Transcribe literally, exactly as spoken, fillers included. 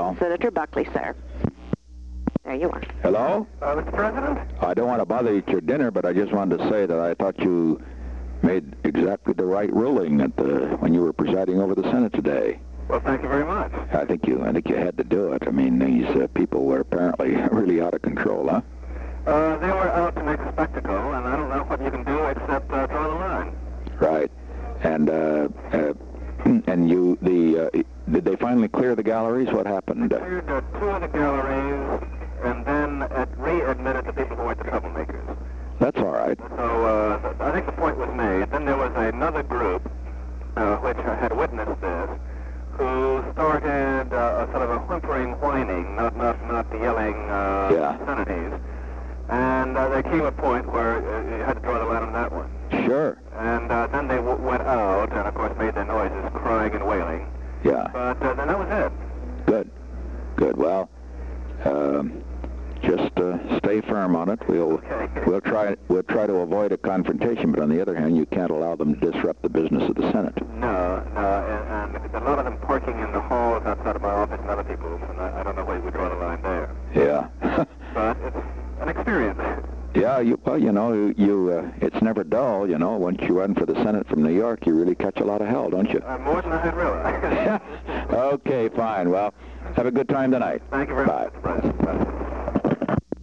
Hello? Senator Buckley, sir. There you are. Hello? Uh, Mister President? I don't want to bother you at your dinner, but I just wanted to say that I thought you made exactly the right ruling at the when you were presiding over the Senate today. Well, thank you very much. I think you I think you had to do it. I mean, these uh, people were apparently really out of control, huh? Uh, they were out to make a spectacle, and I don't know what you can do except uh, draw the line. Right. And uh, uh, and you the uh, did they finally clear the galleries? What happened? Cleared uh, two of the galleries, and then uh, readmitted the people who were the troublemakers. That's all right. So uh, I think the point was made. Then there was another group uh, which had witnessed this, who started uh, a sort of a whimpering whining, not not not the yelling uh, Yeah. obscenities. And uh, there came a point where uh, you had to draw the line on that one. Sure. And uh, then they w went out and, of course, made their noises, crying and wailing. Yeah. But uh, then that was it. Good. Good. Well, um, just uh, stay firm on it. We'll Okay. we'll try we'll try to avoid a confrontation, but on the other hand, you can't allow them to disrupt the business of the Senate. No, no, and, and a lot of them parking in the halls outside of my office and other people's, and I, I don't know where you would draw the line there. Yeah. But it's an experience. Yeah, you well, you know, you, you uh, it's never dull, you know. Once you run for the Senate from New York, you really catch a lot of hell, don't you? Uh, more than I had realized. Okay, fine. Well, have a good time tonight. Thank you very Bye. much, Mister President. Bye.